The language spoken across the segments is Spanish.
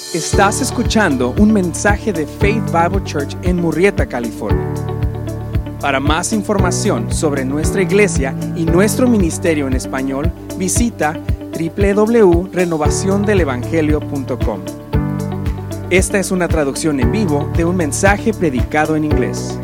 Estás escuchando un mensaje de Faith Bible Church en Murrieta, California. Para más información sobre nuestra iglesia y nuestro ministerio en español, visita www.renovaciondelevangelio.com. Esta es una traducción en vivo de un mensaje predicado en inglés.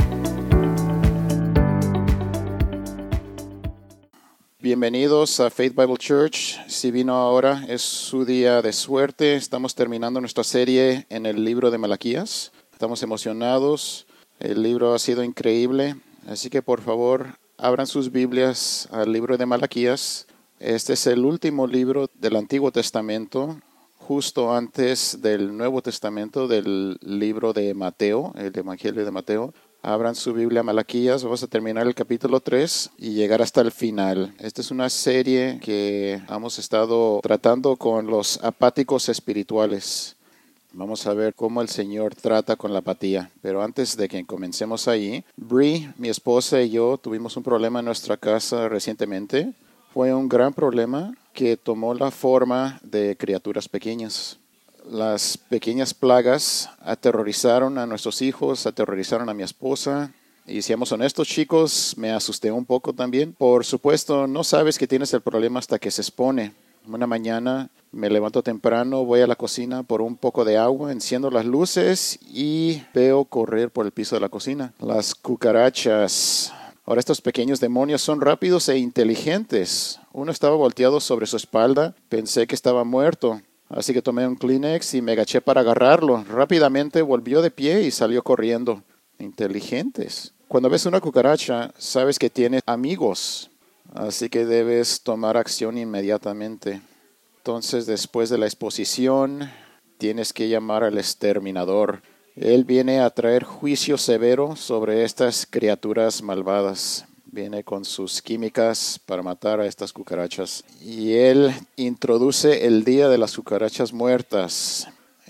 Bienvenidos a Faith Bible Church. Si vino ahora, es su día de suerte. Estamos terminando nuestra serie en el libro de Malaquías. Estamos emocionados. El libro ha sido increíble. Así que por favor, abran sus Biblias al libro de Malaquías. Este es el último libro del Antiguo Testamento, justo antes del Nuevo Testamento, del libro de Mateo, el Evangelio de Mateo. Abran su Biblia a Malaquías, vamos a terminar el capítulo 3 y llegar hasta el final. Esta es una serie que hemos estado tratando con los apáticos espirituales. Vamos a ver cómo el Señor trata con la apatía. Pero antes de que comencemos ahí, Bree, mi esposa y yo tuvimos un problema en nuestra casa recientemente. Fue un gran problema que tomó la forma de criaturas pequeñas. Las pequeñas plagas aterrorizaron a nuestros hijos, aterrorizaron a mi esposa. Y seamos honestos, chicos, me asusté un poco también. Por supuesto, no sabes que tienes el problema hasta que se expone. Una mañana me levanto temprano, voy a la cocina por un poco de agua, enciendo las luces y veo correr por el piso de la cocina las cucarachas. Ahora estos pequeños demonios son rápidos e inteligentes. Uno estaba volteado sobre su espalda, pensé que estaba muerto. Así que tomé un Kleenex y me agaché para agarrarlo. Rápidamente volvió de pie y salió corriendo. Inteligentes. Cuando ves una cucaracha, sabes que tiene amigos. Así que debes tomar acción inmediatamente. Entonces, después de la exposición, tienes que llamar al exterminador. Él viene a traer juicio severo sobre estas criaturas malvadas. Viene con sus químicas para matar a estas cucarachas. Y él introduce el día de las cucarachas muertas.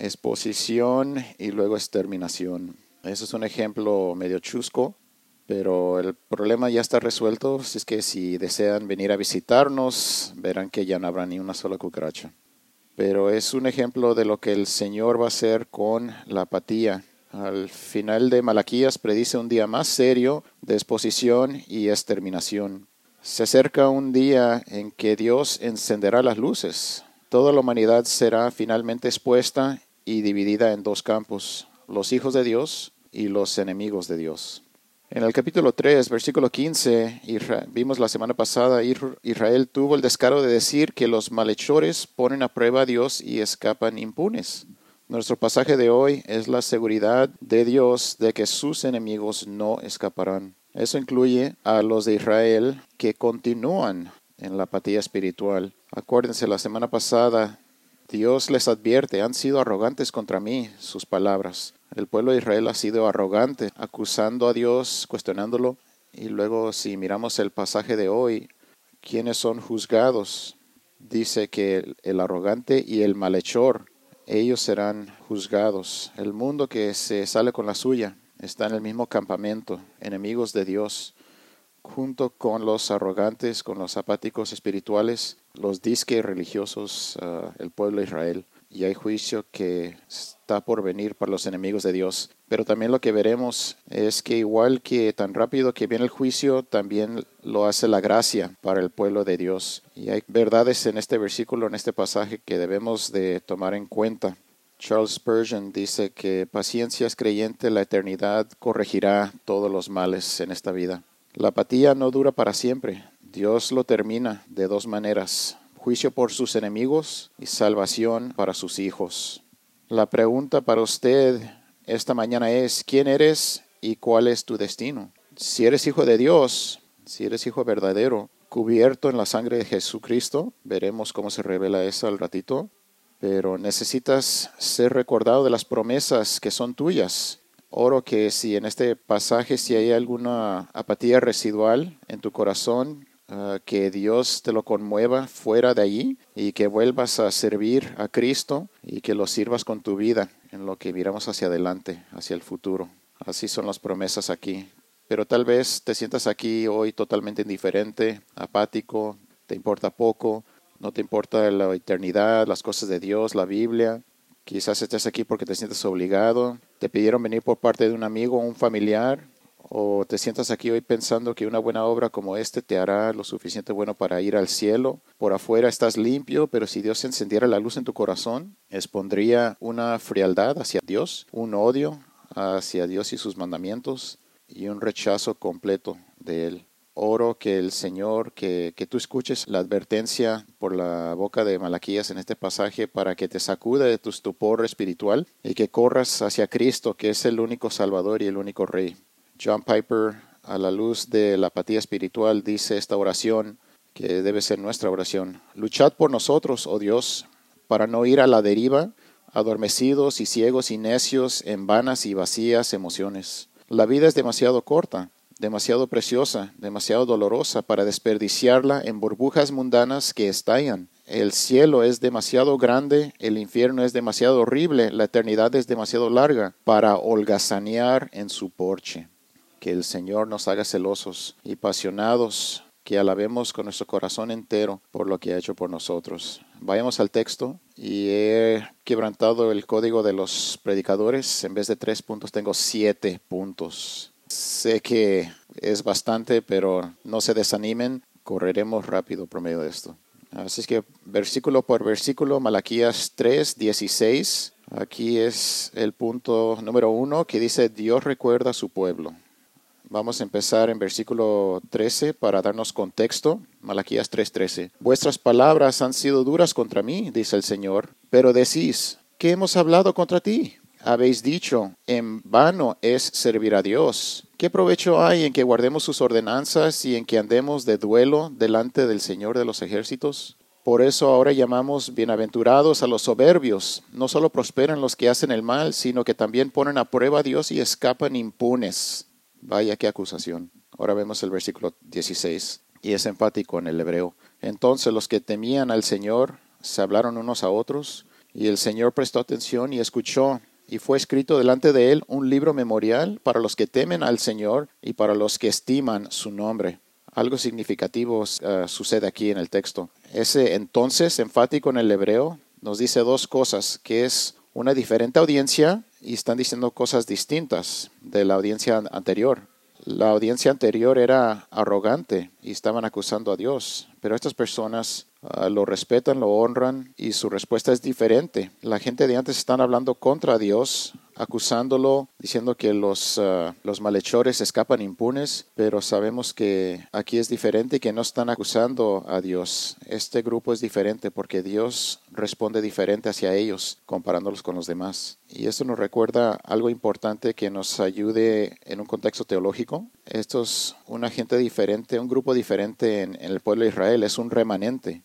Exposición y luego exterminación. Eso es un ejemplo medio chusco, pero el problema ya está resuelto. Así es que si desean venir a visitarnos, verán que ya no habrá ni una sola cucaracha. Pero es un ejemplo de lo que el Señor va a hacer con la apatía. Al final de Malaquías predice un día más serio de exposición y exterminación. Se acerca un día en que Dios encenderá las luces. Toda la humanidad será finalmente expuesta y dividida en dos campos, los hijos de Dios y los enemigos de Dios. En el capítulo 3, versículo 15, vimos la semana pasada, Israel tuvo el descaro de decir que los malhechores ponen a prueba a Dios y escapan impunes. Nuestro pasaje de hoy es la seguridad de Dios de que sus enemigos no escaparán. Eso incluye a los de Israel que continúan en la apatía espiritual. Acuérdense, la semana pasada Dios les advierte, han sido arrogantes contra mí, sus palabras. El pueblo de Israel ha sido arrogante, acusando a Dios, cuestionándolo. Y luego, si miramos el pasaje de hoy, ¿quiénes son juzgados? Dice que el arrogante y el malhechor, ellos serán juzgados. El mundo que se sale con la suya está en el mismo campamento, enemigos de Dios, junto con los arrogantes, con los apáticos espirituales, los disque religiosos, el pueblo de Israel. Y hay juicio que está por venir para los enemigos de Dios. Pero también lo que veremos es que igual que tan rápido que viene el juicio, también lo hace la gracia para el pueblo de Dios. Y hay verdades en este versículo, en este pasaje, que debemos de tomar en cuenta. Charles Spurgeon dice que paciencia es creyente, la eternidad corregirá todos los males en esta vida. La apatía no dura para siempre. Dios lo termina de dos maneras: juicio por sus enemigos y salvación para sus hijos. La pregunta para usted esta mañana es: ¿quién eres y cuál es tu destino? Si eres hijo de Dios, si eres hijo verdadero, cubierto en la sangre de Jesucristo, veremos cómo se revela eso al ratito, pero necesitas ser recordado de las promesas que son tuyas. Oro que si en este pasaje, si hay alguna apatía residual en tu corazón, que Dios te lo conmueva fuera de allí y que vuelvas a servir a Cristo y que lo sirvas con tu vida en lo que miramos hacia adelante, hacia el futuro. Así son las promesas aquí. Pero tal vez te sientas aquí hoy totalmente indiferente, apático, te importa poco, no te importa la eternidad, las cosas de Dios, la Biblia. Quizás estés aquí porque te sientes obligado, te pidieron venir por parte de un amigo o un familiar, o te sientas aquí hoy pensando que una buena obra como te hará lo suficiente bueno para ir al cielo. Por afuera estás limpio, pero si Dios encendiera la luz en tu corazón, expondría una frialdad hacia Dios, un odio hacia Dios y sus mandamientos y un rechazo completo de Él. Oro que el Señor, que tú escuches la advertencia por la boca de Malaquías en este pasaje para que te sacude de tu estupor espiritual y que corras hacia Cristo, que es el único Salvador y el único Rey. John Piper, a la luz de la apatía espiritual, dice esta oración, que debe ser nuestra oración. Luchad por nosotros, oh Dios, para no ir a la deriva, adormecidos y ciegos y necios en vanas y vacías emociones. La vida es demasiado corta, demasiado preciosa, demasiado dolorosa para desperdiciarla en burbujas mundanas que estallan. El cielo es demasiado grande, el infierno es demasiado horrible, la eternidad es demasiado larga para holgazanear en su porche. Que el Señor nos haga celosos y apasionados, que alabemos con nuestro corazón entero por lo que ha hecho por nosotros. Vayamos al texto, y he quebrantado el código de los predicadores. En vez de 3 puntos tengo 7 puntos. Sé que es bastante, pero no se desanimen, correremos rápido por medio de esto. Así es que versículo por versículo, Malaquías 3:16. Aquí es el punto número 1 que dice: Dios recuerda a su pueblo. Vamos a empezar en versículo 13 para darnos contexto. Malaquías 3:13. Vuestras palabras han sido duras contra mí, dice el Señor, pero decís: ¿qué hemos hablado contra ti? Habéis dicho: en vano es servir a Dios. ¿Qué provecho hay en que guardemos sus ordenanzas y en que andemos de duelo delante del Señor de los ejércitos? Por eso ahora llamamos bienaventurados a los soberbios. No solo prosperan los que hacen el mal, sino que también ponen a prueba a Dios y escapan impunes. Vaya qué acusación. Ahora vemos el versículo 16 y es enfático en el hebreo. Entonces los que temían al Señor se hablaron unos a otros, y el Señor prestó atención y escuchó, y fue escrito delante de él un libro memorial para los que temen al Señor y para los que estiman su nombre. Algo significativo sucede aquí en el texto. Ese entonces enfático en el hebreo nos dice 2 cosas, que es una diferente audiencia y están diciendo cosas distintas de la audiencia anterior. La audiencia anterior era arrogante y estaban acusando a Dios, pero estas personas lo respetan, lo honran y su respuesta es diferente. La gente de antes están hablando contra Dios, acusándolo, diciendo que los malhechores escapan impunes, pero sabemos que aquí es diferente y que no están acusando a Dios. Este grupo es diferente porque Dios responde diferente hacia ellos comparándolos con los demás. Y esto nos recuerda algo importante que nos ayude en un contexto teológico. Esto es una gente diferente, un grupo diferente en el pueblo de Israel, es un remanente.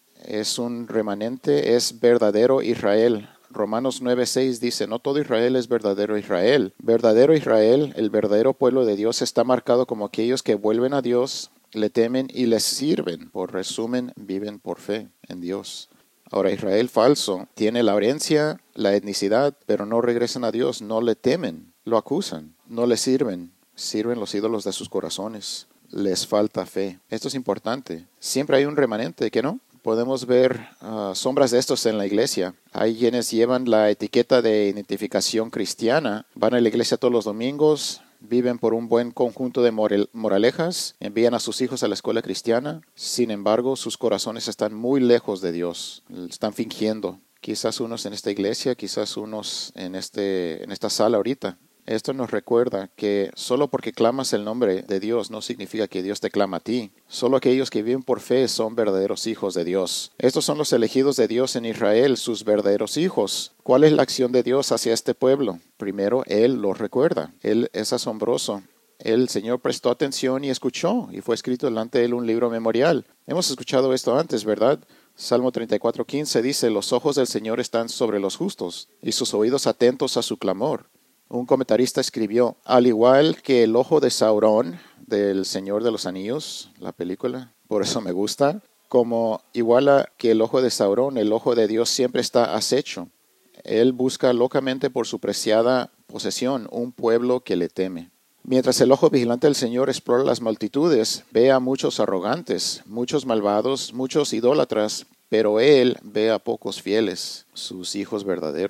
Es verdadero Israel. Romanos 9:6 dice: no todo Israel es verdadero Israel. Verdadero Israel, el verdadero pueblo de Dios, está marcado como aquellos que vuelven a Dios, le temen y les sirven. Por resumen, viven por fe en Dios. Ahora, Israel falso tiene la herencia, la etnicidad, pero no regresan a Dios, no le temen, lo acusan, no le sirven los ídolos de sus corazones, les falta fe. Esto es importante. Siempre hay un remanente, ¿que no? Podemos ver sombras de estos en la iglesia. Hay quienes llevan la etiqueta de identificación cristiana, van a la iglesia todos los domingos, viven por un buen conjunto de moralejas, envían a sus hijos a la escuela cristiana. Sin embargo, sus corazones están muy lejos de Dios, están fingiendo. Quizás unos en esta iglesia, quizás unos en esta sala ahorita. Esto nos recuerda que solo porque clamas el nombre de Dios no significa que Dios te clama a ti. Solo aquellos que viven por fe son verdaderos hijos de Dios. Estos son los elegidos de Dios en Israel, sus verdaderos hijos. ¿Cuál es la acción de Dios hacia este pueblo? Primero, Él los recuerda. Él es asombroso. El Señor prestó atención y escuchó, y fue escrito delante de él un libro memorial. Hemos escuchado esto antes, ¿verdad? Salmo 34:15 dice: los ojos del Señor están sobre los justos, y sus oídos atentos a su clamor. Un comentarista escribió: al igual que el ojo de Saurón del Señor de los Anillos, la película, por eso me gusta, como igual que el ojo de Saurón, el ojo de Dios siempre está acecho. Él busca locamente por su preciada posesión un pueblo que le teme. Mientras el ojo vigilante del Señor explora las multitudes, ve a muchos arrogantes, muchos malvados, muchos idólatras, pero Él ve a pocos fieles, sus hijos verdaderos.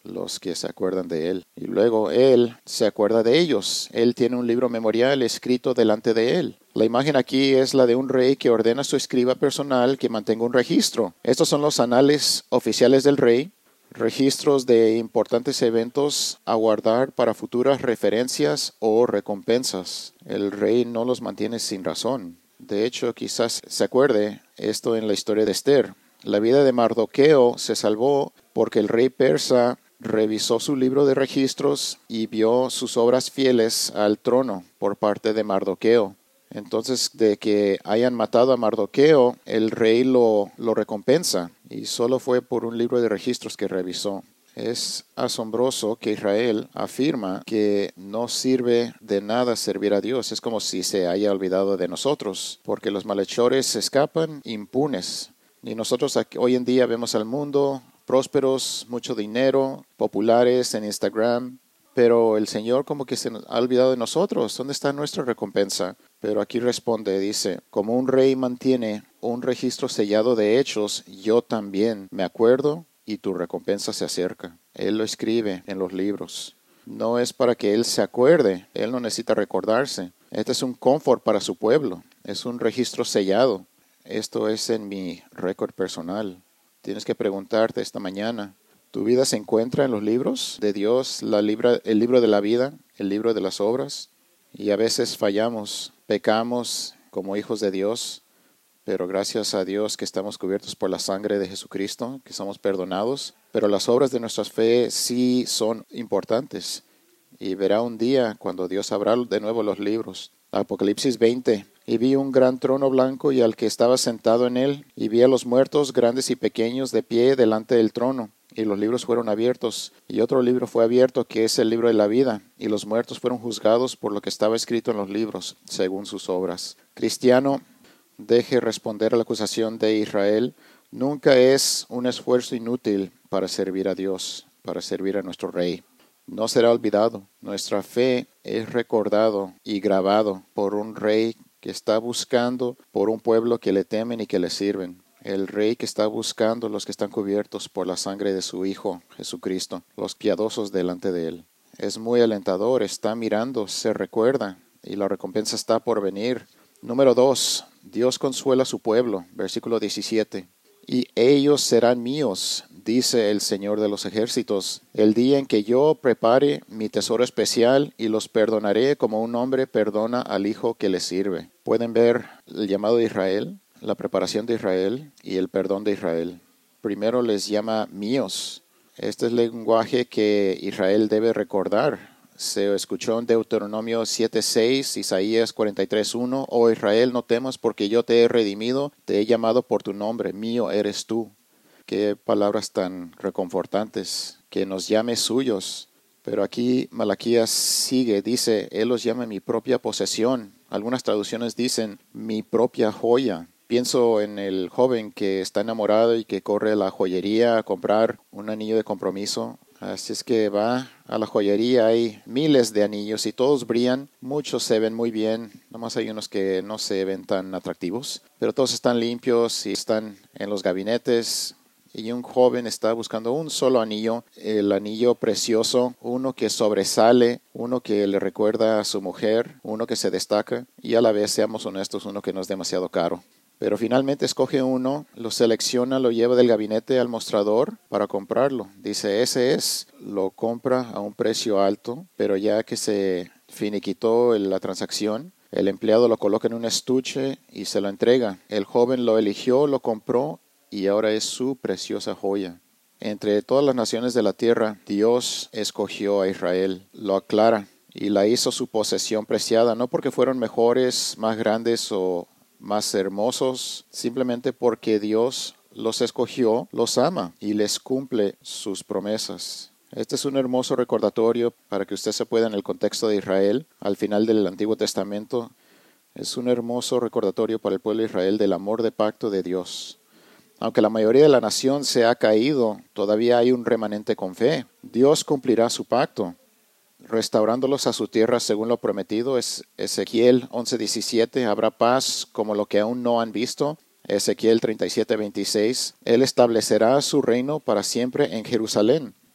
los que se acuerdan de Él. Y luego Él se acuerda de ellos. Él tiene un libro memorial escrito delante de Él. La imagen aquí es la de un rey que ordena a su escriba personal que mantenga un registro. Estos son los anales oficiales del rey, registros de importantes eventos a guardar para futuras referencias o recompensas. El rey no los mantiene sin razón. De hecho, quizás se acuerde esto en la historia de Esther. La vida de Mardoqueo se salvó porque el rey persa revisó su libro de registros y vio sus obras fieles al trono por parte de Mardoqueo. Entonces, de que hayan matado a Mardoqueo, el rey lo recompensa, y solo fue por un libro de registros que revisó. Es asombroso que Israel afirma que no sirve de nada servir a Dios. Es como si se haya olvidado de nosotros, porque los malhechores escapan impunes. Y nosotros hoy en día vemos al mundo prósperos, mucho dinero, populares en Instagram, pero el Señor como que se ha olvidado de nosotros. ¿Dónde está nuestra recompensa? Pero aquí responde, dice, como un rey mantiene un registro sellado de hechos, yo también me acuerdo y tu recompensa se acerca. Él lo escribe en los libros. No es para que Él se acuerde, Él no necesita recordarse. Este es un confort para su pueblo, es un registro sellado. Esto es en mi récord personal. Tienes que preguntarte esta mañana, ¿tu vida se encuentra en los libros de Dios, el libro de la vida, el libro de las obras? Y a veces fallamos, pecamos como hijos de Dios, pero gracias a Dios que estamos cubiertos por la sangre de Jesucristo, que somos perdonados. Pero las obras de nuestra fe sí son importantes. Y verá un día cuando Dios abra de nuevo los libros. Apocalipsis 20. Y vi un gran trono blanco y al que estaba sentado en él, y vi a los muertos grandes y pequeños de pie delante del trono. Y los libros fueron abiertos, y otro libro fue abierto, que es el libro de la vida, y los muertos fueron juzgados por lo que estaba escrito en los libros, según sus obras. Cristiano, deje responder a la acusación de Israel. Nunca es un esfuerzo inútil para servir a Dios, para servir a nuestro Rey. No será olvidado. Nuestra fe es recordado y grabado por un Rey que está buscando por un pueblo que le temen y que le sirven. El Rey que está buscando los que están cubiertos por la sangre de su Hijo, Jesucristo, los piadosos delante de Él. Es muy alentador, está mirando, se recuerda, y la recompensa está por venir. Número 2, Dios consuela a su pueblo, versículo 17. Y ellos serán míos, dice el Señor de los ejércitos, el día en que yo prepare mi tesoro especial y los perdonaré como un hombre perdona al hijo que le sirve. ¿Pueden ver el llamado de Israel? La preparación de Israel y el perdón de Israel. Primero les llama míos. Este es el lenguaje que Israel debe recordar. Se escuchó en Deuteronomio 7:6, Isaías 43:1. Oh Israel, no temas porque yo te he redimido, te he llamado por tu nombre, mío eres tú. Qué palabras tan reconfortantes, que nos llame suyos. Pero aquí Malaquías sigue, dice, Él los llama mi propia posesión. Algunas traducciones dicen mi propia joya. Pienso en el joven que está enamorado y que corre a la joyería a comprar un anillo de compromiso. Así es que va a la joyería, hay miles de anillos y todos brillan, muchos se ven muy bien, nomás hay unos que no se ven tan atractivos, pero todos están limpios y están en los gabinetes. Y un joven está buscando un solo anillo, el anillo precioso, uno que sobresale, uno que le recuerda a su mujer, uno que se destaca y a la vez, seamos honestos, uno que no es demasiado caro. Pero finalmente escoge uno, lo selecciona, lo lleva del gabinete al mostrador para comprarlo. Dice, ese es, lo compra a un precio alto, pero ya que se finiquitó la transacción, el empleado lo coloca en un estuche y se lo entrega. El joven lo eligió, lo compró y ahora es su preciosa joya. Entre todas las naciones de la tierra, Dios escogió a Israel, lo aclara y la hizo su posesión preciada, no porque fueron mejores, más grandes o más hermosos, simplemente porque Dios los escogió, los ama y les cumple sus promesas. Este es un hermoso recordatorio para que usted se pueda en el contexto de Israel, al final del Antiguo Testamento. Es un hermoso recordatorio para el pueblo de Israel del amor de pacto de Dios. Aunque la mayoría de la nación se ha caído, todavía hay un remanente con fe. Dios cumplirá su pacto, restaurándolos a su tierra según lo prometido. Es Ezequiel 11:17, habrá paz como lo que aún no han visto. Ezequiel 37:26, Él establecerá su reino para siempre en Jerusalén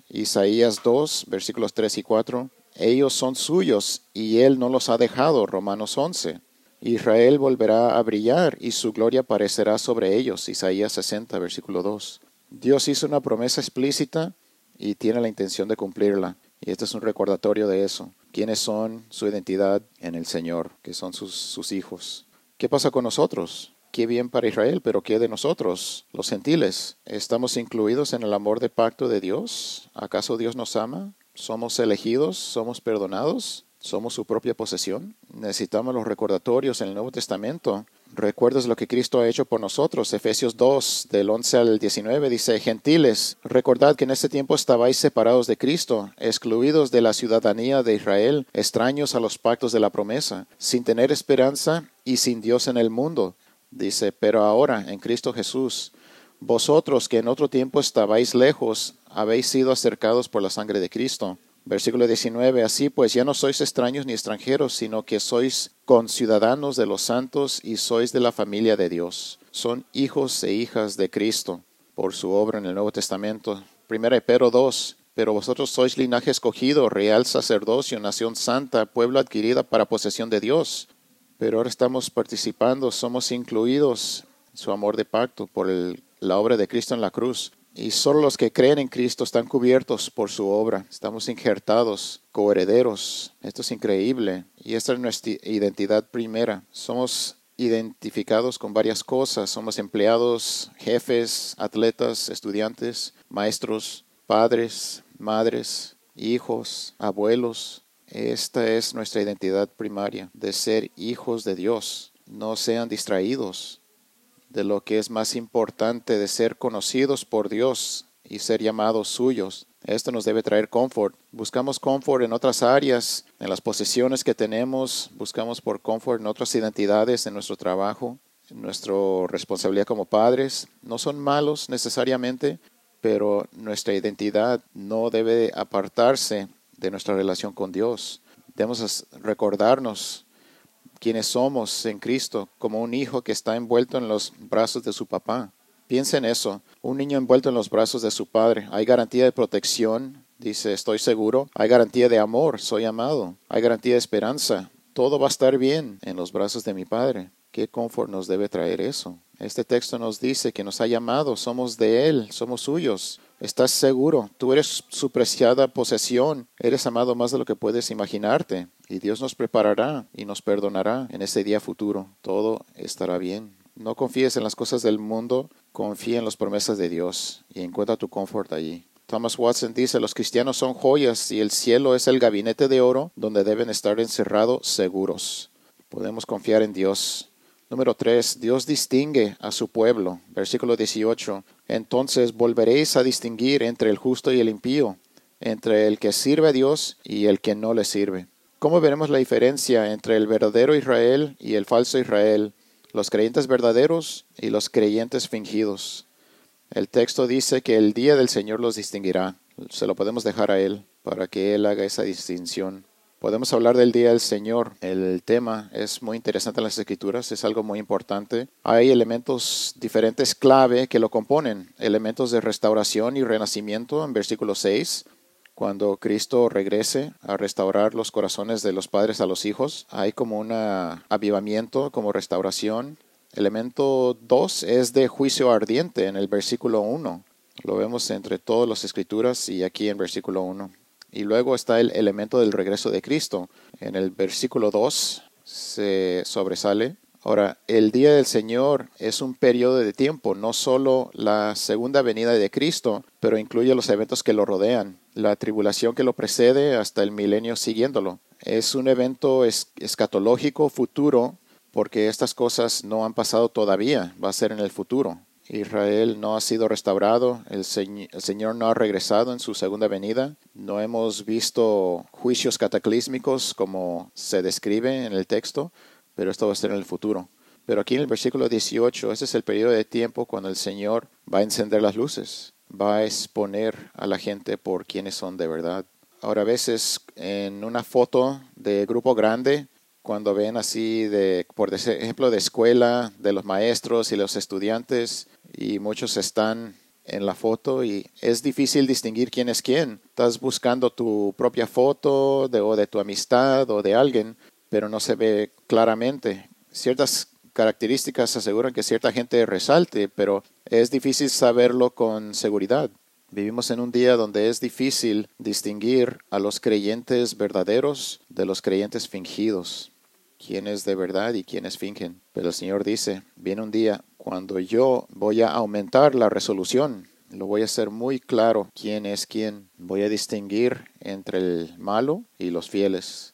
Isaías 2, versículos 3 y 4. Ellos son suyos y Él no los ha dejado. Romanos 11. Israel volverá a brillar y su gloria aparecerá sobre ellos. Isaías 60, versículo 2. Dios hizo una promesa explícita y tiene la intención de cumplirla. Y este es un recordatorio de eso. ¿Quiénes son? Su identidad en el Señor, que son sus hijos. ¿Qué pasa con nosotros? Qué bien para Israel, pero ¿qué de nosotros, los gentiles? ¿Estamos incluidos en el amor de pacto de Dios? ¿Acaso Dios nos ama? ¿Somos elegidos? ¿Somos perdonados? ¿Somos su propia posesión? Necesitamos los recordatorios en el Nuevo Testamento. ¿Recuerdas lo que Cristo ha hecho por nosotros? Efesios 2, del 11 al 19, dice: Gentiles, recordad que en este tiempo estabais separados de Cristo, excluidos de la ciudadanía de Israel, extraños a los pactos de la promesa, sin tener esperanza y sin Dios en el mundo. Dice: pero ahora, en Cristo Jesús, vosotros que en otro tiempo estabais lejos, habéis sido acercados por la sangre de Cristo. Versículo 19, así pues ya no sois extraños ni extranjeros, sino que sois conciudadanos de los santos y sois de la familia de Dios. Son hijos e hijas de Cristo por su obra en el Nuevo Testamento. 1 Pedro 2, pero vosotros sois linaje escogido, real sacerdocio, nación santa, pueblo adquirida para posesión de Dios. Pero ahora estamos participando, somos incluidos en su amor de pacto por la obra de Cristo en la cruz. Y solo los que creen en Cristo están cubiertos por su obra. Estamos injertados, coherederos. Esto es increíble. Y esta es nuestra identidad primera. Somos identificados con varias cosas. Somos empleados, jefes, atletas, estudiantes, maestros, padres, madres, hijos, abuelos. Esta es nuestra identidad primaria, de ser hijos de Dios. No sean distraídos de lo que es más importante, de ser conocidos por Dios y ser llamados suyos. Esto nos debe traer confort. Buscamos confort en otras áreas, en las posesiones que tenemos. Buscamos por confort en otras identidades, en nuestro trabajo, en nuestra responsabilidad como padres. No son malos necesariamente, pero nuestra identidad no debe apartarse de nuestra relación con Dios. Debemos recordarnos quienes somos en Cristo, como un hijo que está envuelto en los brazos de su papá. Piensa en eso, un niño envuelto en los brazos de su padre. Hay garantía de protección, dice, estoy seguro. Hay garantía de amor, soy amado. Hay garantía de esperanza. Todo va a estar bien en los brazos de mi Padre. ¿Qué confort nos debe traer eso? Este texto nos dice que nos ha llamado, somos de Él, somos suyos. ¿Estás seguro? Tú eres su preciada posesión. Eres amado más de lo que puedes imaginarte. Y Dios nos preparará y nos perdonará en ese día futuro. Todo estará bien. No confíes en las cosas del mundo, confía en las promesas de Dios y encuentra tu confort allí. Thomas Watson dice: los cristianos son joyas y el cielo es el gabinete de oro donde deben estar encerrados seguros. Podemos confiar en Dios. Número 3. Dios distingue a su pueblo. Versículo 18. Entonces volveréis a distinguir entre el justo y el impío, entre el que sirve a Dios y el que no le sirve. ¿Cómo veremos la diferencia entre el verdadero Israel y el falso Israel, los creyentes verdaderos y los creyentes fingidos? El texto dice que el día del Señor los distinguirá. Se lo podemos dejar a Él para que Él haga esa distinción. Podemos hablar del día del Señor. El tema es muy interesante en las Escrituras, es algo muy importante. Hay elementos diferentes clave que lo componen. Elementos de restauración y renacimiento en versículo 6. Cuando Cristo regrese a restaurar los corazones de los padres a los hijos, hay como un avivamiento, como restauración. Elemento 2 es de juicio ardiente en el versículo 1. Lo vemos entre todas las Escrituras y aquí en versículo 1. Y luego está el elemento del regreso de Cristo. En el versículo 2 se sobresale. Ahora, el día del Señor es un periodo de tiempo, no solo la segunda venida de Cristo, pero incluye los eventos que lo rodean, la tribulación que lo precede hasta el milenio siguiéndolo. Es un evento escatológico futuro, porque estas cosas no han pasado todavía, va a ser en el futuro. Israel no ha sido restaurado, el Señor no ha regresado en su segunda venida. No hemos visto juicios cataclísmicos como se describe en el texto, pero esto va a ser en el futuro. Pero aquí en el versículo 18, ese es el periodo de tiempo cuando el Señor va a encender las luces, va a exponer a la gente por quienes son de verdad. Ahora, a veces en una foto de grupo grande, cuando ven así, por ejemplo, de escuela, de los maestros y los estudiantes, y muchos están en la foto y es difícil distinguir quién es quién. Estás buscando tu propia foto o de tu amistad o de alguien, pero no se ve claramente. Ciertas características aseguran que cierta gente resalte, pero es difícil saberlo con seguridad. Vivimos en un día donde es difícil distinguir a los creyentes verdaderos de los creyentes fingidos. Quién es de verdad y quiénes fingen. Pero el Señor dice, viene un día cuando yo voy a aumentar la resolución. Lo voy a hacer muy claro quién es quién. Voy a distinguir entre el malo y los fieles.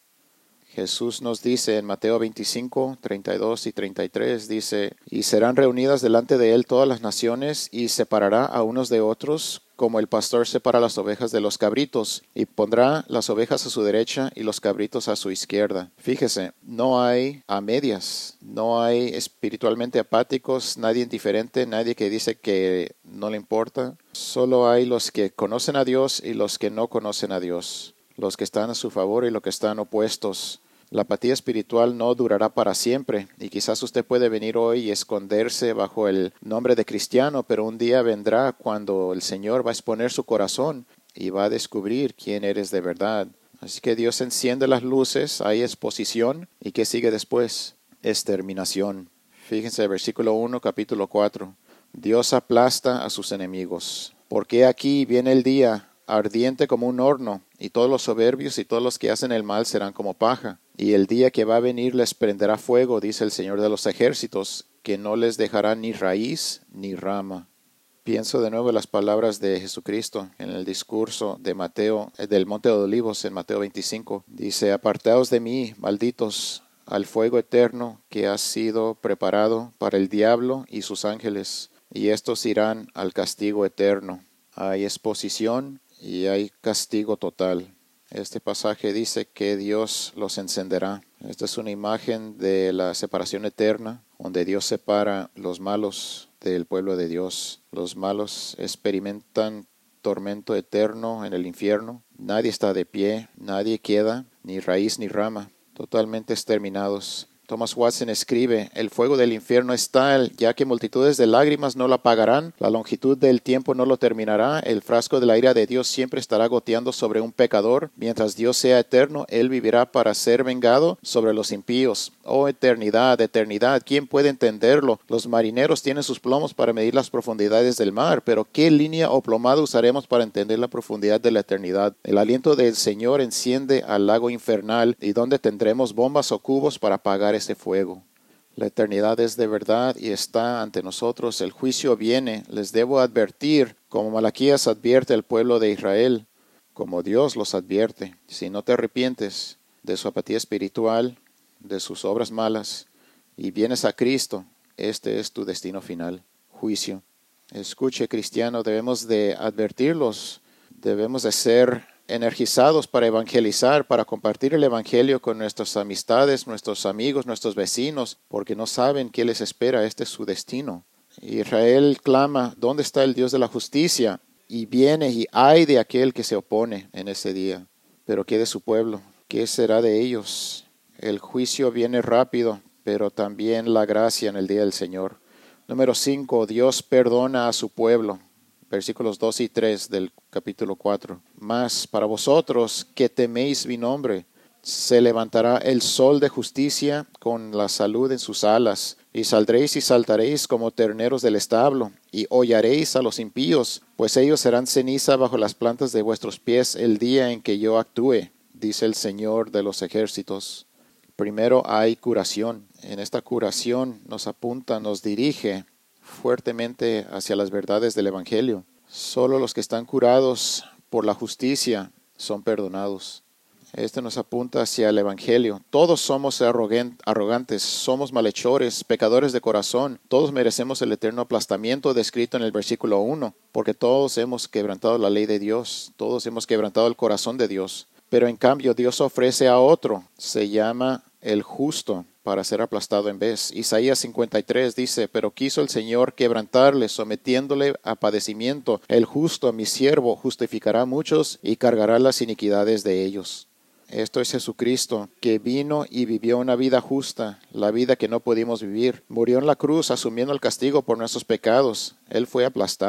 Jesús nos dice en Mateo 25, 32 y 33, dice, y serán reunidas delante de él todas las naciones, y separará a unos de otros, como el pastor separa las ovejas de los cabritos, y pondrá las ovejas a su derecha y los cabritos a su izquierda. Fíjese, no hay a medias, no hay espiritualmente apáticos, nadie indiferente, nadie que dice que no le importa. Solo hay los que conocen a Dios y los que no conocen a Dios, los que están a su favor y los que están opuestos. La apatía espiritual no durará para siempre y quizás usted puede venir hoy y esconderse bajo el nombre de cristiano, pero un día vendrá cuando el Señor va a exponer su corazón y va a descubrir quién eres de verdad. Así que Dios enciende las luces, hay exposición y ¿qué sigue después? Exterminación. Fíjense, versículo 1, capítulo 4. Dios aplasta a sus enemigos. Porque aquí viene el día ardiente como un horno, y todos los soberbios y todos los que hacen el mal serán como paja. Y el día que va a venir les prenderá fuego, dice el Señor de los ejércitos, que no les dejará ni raíz ni rama. Pienso de nuevo en las palabras de Jesucristo en el discurso de Mateo, del Monte de Olivos en Mateo 25. Dice, apartaos de mí, malditos, al fuego eterno que ha sido preparado para el diablo y sus ángeles, y estos irán al castigo eterno. Hay exposición y hay castigo total. Este pasaje dice que Dios los encenderá. Esta es una imagen de la separación eterna, donde Dios separa los malos del pueblo de Dios. Los malos experimentan tormento eterno en el infierno. Nadie está de pie, nadie queda, ni raíz ni rama, totalmente exterminados. Thomas Watson escribe, el fuego del infierno es tal, ya que multitudes de lágrimas no lo apagarán, la longitud del tiempo no lo terminará, el frasco de la ira de Dios siempre estará goteando sobre un pecador, mientras Dios sea eterno, Él vivirá para ser vengado sobre los impíos. Oh eternidad, eternidad, ¿quién puede entenderlo? Los marineros tienen sus plomos para medir las profundidades del mar, pero ¿qué línea o plomada usaremos para entender la profundidad de la eternidad? El aliento del Señor enciende al lago infernal, y ¿dónde tendremos bombas o cubos para apagar ese fuego? La eternidad es de verdad y está ante nosotros. El juicio viene. Les debo advertir, como Malaquías advierte al pueblo de Israel, como Dios los advierte. Si no te arrepientes de su apatía espiritual, de sus obras malas, y vienes a Cristo, este es tu destino final, juicio. Escuche, cristiano, debemos de advertirlos, debemos de ser energizados para evangelizar, para compartir el evangelio con nuestras amistades, nuestros amigos, nuestros vecinos, porque no saben qué les espera. Este es su destino. Israel clama, ¿dónde está el Dios de la justicia? Y viene y ay de aquel que se opone en ese día. Pero ¿qué de su pueblo? ¿Qué será de ellos? El juicio viene rápido, pero también la gracia en el día del Señor. Número 5, Dios perdona a su pueblo. Versículos 2 y 3 del capítulo 4. Mas para vosotros que teméis mi nombre, se levantará el sol de justicia con la salud en sus alas, y saldréis y saltaréis como terneros del establo, y hollaréis a los impíos, pues ellos serán ceniza bajo las plantas de vuestros pies el día en que yo actúe, dice el Señor de los ejércitos. Primero hay curación. En esta curación nos apunta, nos dirige fuertemente hacia las verdades del Evangelio. Solo los que están curados por la justicia son perdonados. Este nos apunta hacia el Evangelio. Todos somos arrogantes, somos malhechores, pecadores de corazón. Todos merecemos el eterno aplastamiento descrito en el versículo 1, porque todos hemos quebrantado la ley de Dios, todos hemos quebrantado el corazón de Dios. Pero en cambio Dios ofrece a otro, se llama el justo, para ser aplastado en vez. Isaías 53 dice, pero quiso el Señor quebrantarle, sometiéndole a padecimiento. El justo, mi siervo, justificará a muchos y cargará las iniquidades de ellos. Esto es Jesucristo, que vino y vivió una vida justa, la vida que no pudimos vivir. Murió en la cruz asumiendo el castigo por nuestros pecados. Él fue aplastado.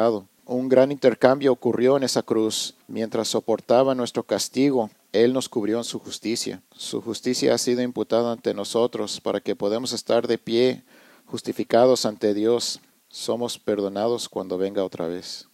Un gran intercambio ocurrió en esa cruz. Mientras soportaba nuestro castigo, Él nos cubrió en su justicia. Su justicia ha sido imputada ante nosotros para que podamos estar de pie, justificados ante Dios. Somos perdonados cuando venga otra vez.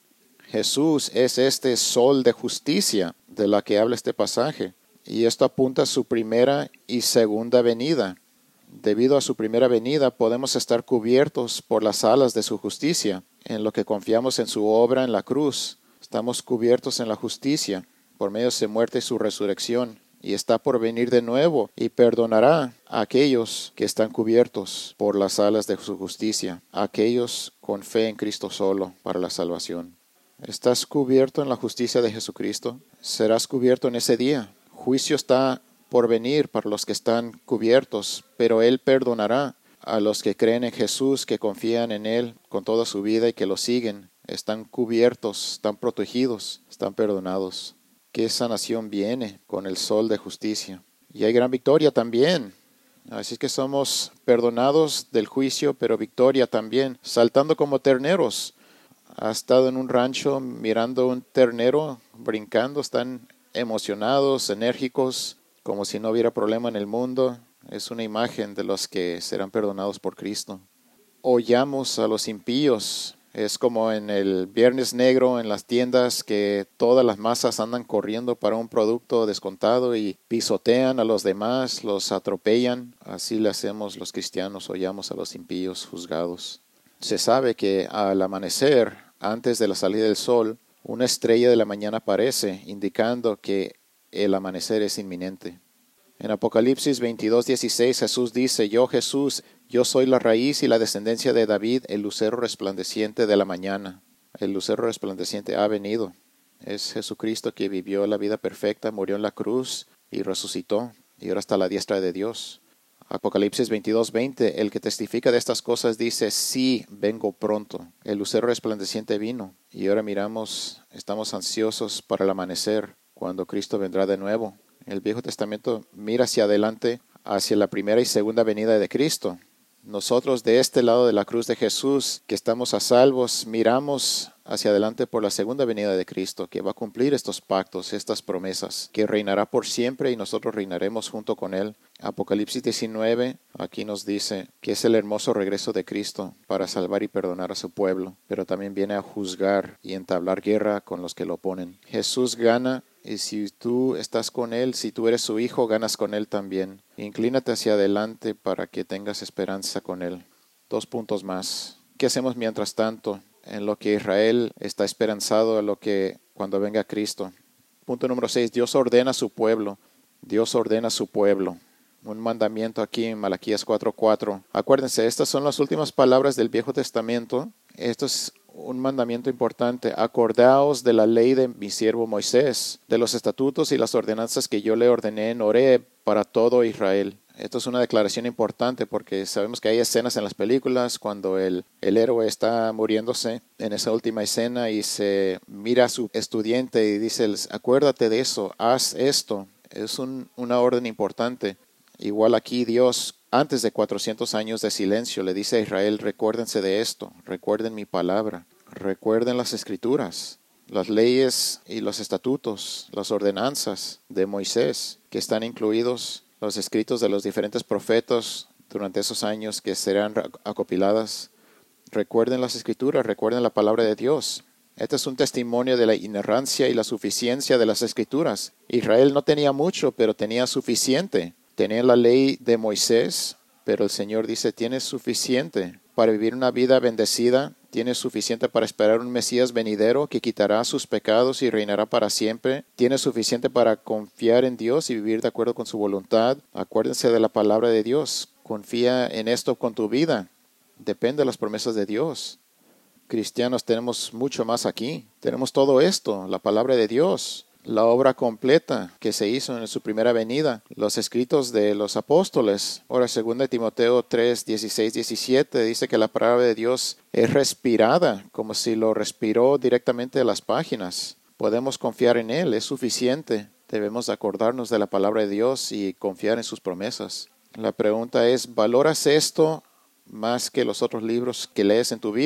Jesús es este sol de justicia de la que habla este pasaje. Y esto apunta a su primera y segunda venida. Debido a su primera venida podemos estar cubiertos por las alas de su justicia. En lo que confiamos en su obra en la cruz, estamos cubiertos en la justicia por medio de su muerte y su resurrección. Y está por venir de nuevo y perdonará a aquellos que están cubiertos por las alas de su justicia, a aquellos con fe en Cristo solo para la salvación. ¿Estás cubierto en la justicia de Jesucristo? Serás cubierto en ese día. Juicio está por venir para los que están cubiertos, pero Él perdonará a los que creen en Jesús, que confían en Él con toda su vida y que lo siguen. Están cubiertos, están protegidos, están perdonados. Que esa nación viene con el sol de justicia. Y hay gran victoria también. Así que somos perdonados del juicio, pero victoria también, saltando como terneros. ¿Has estado en un rancho mirando un ternero brincando? Están emocionados, enérgicos, como si no hubiera problema en el mundo. Es una imagen de los que serán perdonados por Cristo. Hollamos a los impíos. Es como en el Viernes Negro en las tiendas que todas las masas andan corriendo para un producto descontado y pisotean a los demás, los atropellan. Así le hacemos los cristianos, hollamos a los impíos juzgados. Se sabe que al amanecer, antes de la salida del sol, una estrella de la mañana aparece, indicando que el amanecer es inminente. En Apocalipsis 22:16 Jesús dice: Yo Jesús, yo soy la raíz y la descendencia de David, el lucero resplandeciente de la mañana. El lucero resplandeciente ha venido. Es Jesucristo que vivió la vida perfecta, murió en la cruz y resucitó, y ahora está a la diestra de Dios. Apocalipsis 22:20, el que testifica de estas cosas dice: sí, vengo pronto. El lucero resplandeciente vino, y ahora estamos ansiosos para el amanecer, cuando Cristo vendrá de nuevo. El Viejo Testamento mira hacia adelante, hacia la primera y segunda venida de Cristo. Nosotros de este lado de la cruz de Jesús, que estamos a salvos, miramos hacia adelante por la segunda venida de Cristo, que va a cumplir estos pactos, estas promesas, que reinará por siempre y nosotros reinaremos junto con Él. Apocalipsis 19, aquí nos dice que es el hermoso regreso de Cristo para salvar y perdonar a su pueblo, pero también viene a juzgar y entablar guerra con los que lo oponen. Jesús gana. Y si tú estás con Él, si tú eres su hijo, ganas con Él también. Inclínate hacia adelante para que tengas esperanza con Él. 2 puntos más. ¿Qué hacemos mientras tanto en lo que Israel está esperanzado a lo que cuando venga Cristo? Punto número 6. Dios ordena a su pueblo. Dios ordena a su pueblo. Un mandamiento aquí en Malaquías 4:4. Acuérdense, estas son las últimas palabras del Viejo Testamento. Esto es un mandamiento importante. Acordaos de la ley de mi siervo Moisés, de los estatutos y las ordenanzas que yo le ordené en Horeb para todo Israel. Esto es una declaración importante porque sabemos que hay escenas en las películas cuando el héroe está muriéndose en esa última escena y se mira a su estudiante y dice: acuérdate de eso, haz esto. Es una orden importante. Igual aquí Dios, antes de 400 años de silencio, le dice a Israel: recuérdense de esto, recuerden mi palabra, recuerden las escrituras, las leyes y los estatutos, las ordenanzas de Moisés, que están incluidos los escritos de los diferentes profetas durante esos años que serán acopiladas. Recuerden las escrituras, recuerden la palabra de Dios. Este es un testimonio de la inerrancia y la suficiencia de las escrituras. Israel no tenía mucho, pero tenía suficiente. Tenía la ley de Moisés, pero el Señor dice: tienes suficiente para vivir una vida bendecida, tienes suficiente para esperar un Mesías venidero que quitará sus pecados y reinará para siempre, tienes suficiente para confiar en Dios y vivir de acuerdo con su voluntad. Acuérdense de la palabra de Dios, confía en esto con tu vida, depende de las promesas de Dios. Cristianos, tenemos mucho más aquí, tenemos todo esto, la palabra de Dios, la obra completa que se hizo en su primera venida, los escritos de los apóstoles. Ahora, 2 Timoteo 3, 16, 17 dice que la palabra de Dios es respirada, como si lo respiró directamente de las páginas. Podemos confiar en Él, es suficiente. Debemos acordarnos de la palabra de Dios y confiar en sus promesas. La pregunta es: ¿valoras esto más que los otros libros que lees en tu vida?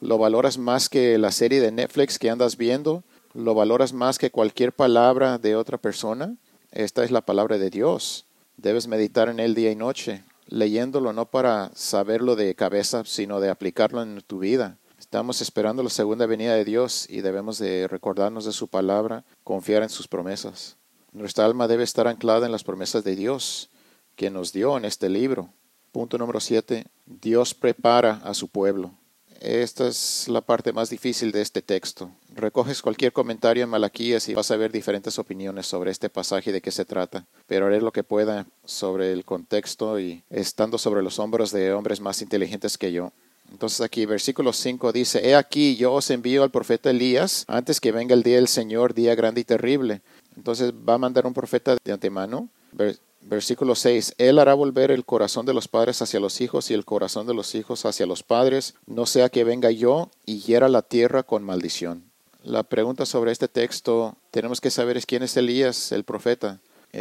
¿Lo valoras más que la serie de Netflix que andas viendo? ¿Lo valoras más que cualquier palabra de otra persona? Esta es la palabra de Dios. Debes meditar en él día y noche, leyéndolo no para saberlo de cabeza, sino de aplicarlo en tu vida. Estamos esperando la segunda venida de Dios y debemos de recordarnos de su palabra, confiar en sus promesas. Nuestra alma debe estar anclada en las promesas de Dios que nos dio en este libro. Punto número 7. Dios prepara a su pueblo. Esta es la parte más difícil de este texto. Recoges cualquier comentario en Malaquías y vas a ver diferentes opiniones sobre este pasaje y de qué se trata. Pero haré lo que pueda sobre el contexto y estando sobre los hombros de hombres más inteligentes que yo. Entonces aquí, versículo 5 dice, He aquí, yo os envío al profeta Elías antes que venga el día del Señor, día grande y terrible. Entonces va a mandar un profeta de antemano. Versículo 6, Él hará volver el corazón de los padres hacia los hijos y el corazón de los hijos hacia los padres, no sea que venga yo y hiera la tierra con maldición. La pregunta sobre este texto tenemos que saber es quién es Elías, el profeta.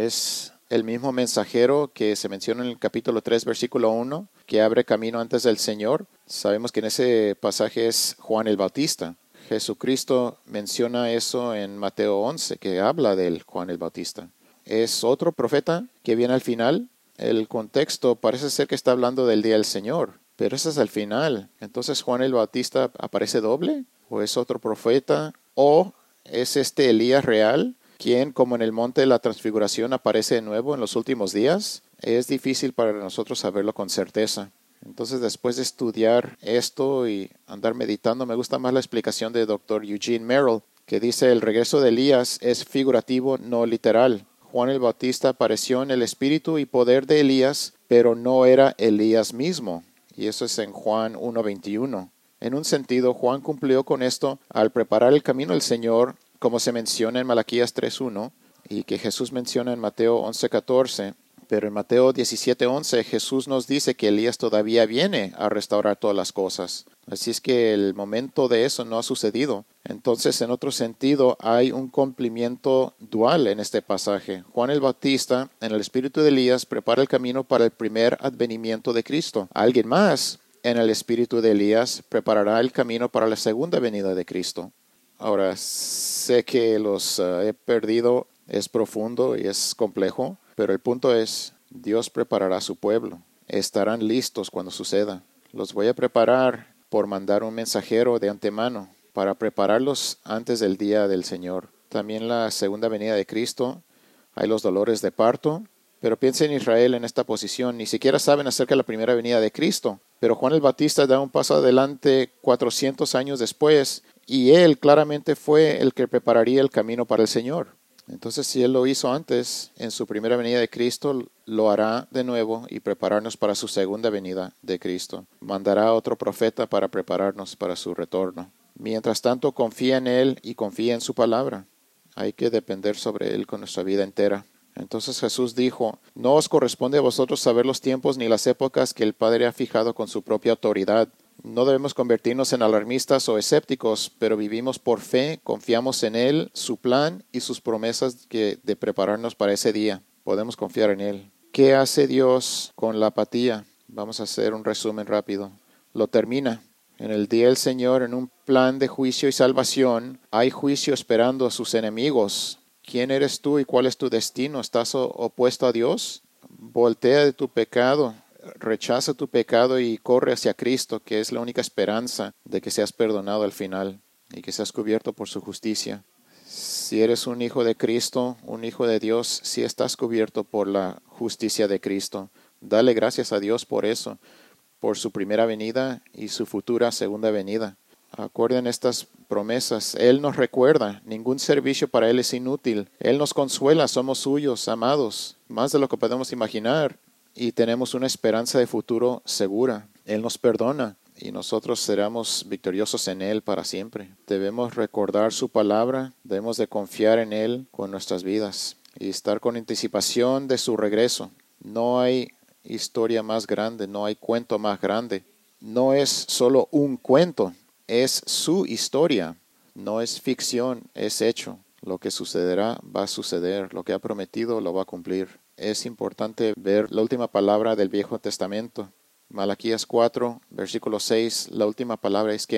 Es el mismo mensajero que se menciona en el capítulo 3, versículo 1, que abre camino antes del Señor. Sabemos que en ese pasaje es Juan el Bautista. Jesucristo menciona eso en Mateo 11, que habla de él, Juan el Bautista. Es otro profeta que viene al final. El contexto parece ser que está hablando del día del Señor, pero ese es el final. Entonces, ¿Juan el Bautista aparece doble? ¿O es otro profeta? ¿O es este Elías real, quien, como en el monte de la transfiguración, aparece de nuevo en los últimos días? Es difícil para nosotros saberlo con certeza. Entonces, después de estudiar esto y andar meditando, me gusta más la explicación de Dr. Eugene Merrill, que dice el regreso de Elías es figurativo, no literal. Juan el Bautista apareció en el espíritu y poder de Elías, pero no era Elías mismo. Y eso es en Juan 1:21. En un sentido, Juan cumplió con esto al preparar el camino del Señor, como se menciona en Malaquías 3:1 y que Jesús menciona en Mateo 11:14. Pero en Mateo 17:11 Jesús nos dice que Elías todavía viene a restaurar todas las cosas. Así es que el momento de eso no ha sucedido. Entonces, en otro sentido, hay un cumplimiento dual en este pasaje. Juan el Bautista, en el espíritu de Elías, prepara el camino para el primer advenimiento de Cristo. Alguien más, en el espíritu de Elías, preparará el camino para la segunda venida de Cristo. Ahora, sé que los he perdido, es profundo y es complejo, pero el punto es, Dios preparará a su pueblo. Estarán listos cuando suceda. Los voy a preparar por mandar un mensajero de antemano para prepararlos antes del día del Señor. También la segunda venida de Cristo, hay los dolores de parto, pero piensa en Israel en esta posición, ni siquiera saben acerca de la primera venida de Cristo. Pero Juan el Bautista da un paso adelante 400 años después, y él claramente fue el que prepararía el camino para el Señor. Entonces, si él lo hizo antes, en su primera venida de Cristo, lo hará de nuevo y prepararnos para su segunda venida de Cristo. Mandará a otro profeta para prepararnos para su retorno. Mientras tanto, confía en él y confía en su palabra. Hay que depender sobre él con nuestra vida entera. Entonces Jesús dijo, no os corresponde a vosotros saber los tiempos ni las épocas que el Padre ha fijado con su propia autoridad. No debemos convertirnos en alarmistas o escépticos, pero vivimos por fe, confiamos en Él, su plan y sus promesas de prepararnos para ese día. Podemos confiar en Él. ¿Qué hace Dios con la apatía? Vamos a hacer un resumen rápido. Lo termina. En el día del Señor, en un plan de juicio y salvación, hay juicio esperando a sus enemigos. ¿Quién eres tú y cuál es tu destino? ¿Estás opuesto a Dios? Voltea de tu pecado. Rechaza tu pecado y corre hacia Cristo, que es la única esperanza de que seas perdonado al final y que seas cubierto por su justicia. Si eres un hijo de Cristo, un hijo de Dios, si estás cubierto por la justicia de Cristo, dale gracias a Dios por eso, por su primera venida y su futura segunda venida. Acuerden estas promesas. Él nos recuerda, ningún servicio para Él es inútil. Él nos consuela, somos suyos, amados, más de lo que podemos imaginar. Y tenemos una esperanza de futuro segura. Él nos perdona y nosotros seremos victoriosos en Él para siempre. Debemos recordar su palabra, debemos de confiar en Él con nuestras vidas y estar con anticipación de su regreso. No hay historia más grande, no hay cuento más grande. No es solo un cuento, es su historia. No es ficción, es hecho. Lo que sucederá va a suceder, lo que ha prometido lo va a cumplir. Es importante ver la última palabra del Viejo Testamento. Malaquías 4, versículo 6, la última palabra es que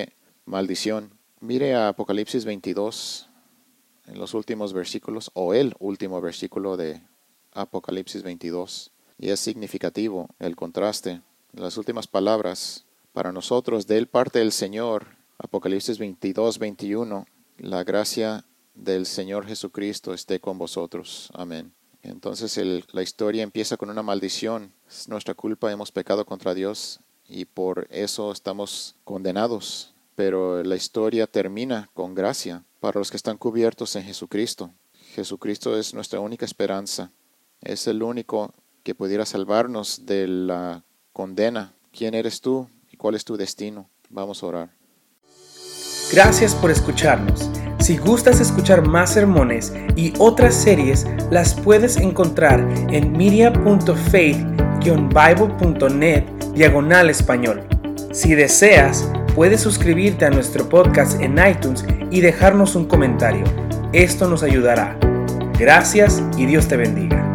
maldición. Mire a Apocalipsis 22, en los últimos versículos, o el último versículo de Apocalipsis 22. Y es significativo el contraste. Las últimas palabras para nosotros, de parte del Señor, Apocalipsis 22, 21, la gracia del Señor Jesucristo esté con vosotros. Amén. Entonces la historia empieza con una maldición. Es nuestra culpa, hemos pecado contra Dios y por eso estamos condenados. Pero la historia termina con gracia para los que están cubiertos en Jesucristo. Jesucristo es nuestra única esperanza. Es el único que pudiera salvarnos de la condena. ¿Quién eres tú y cuál es tu destino? Vamos a orar. Gracias por escucharnos. Si gustas escuchar más sermones y otras series, las puedes encontrar en media.faith-bible.net/español. Si deseas, puedes suscribirte a nuestro podcast en iTunes y dejarnos un comentario. Esto nos ayudará. Gracias y Dios te bendiga.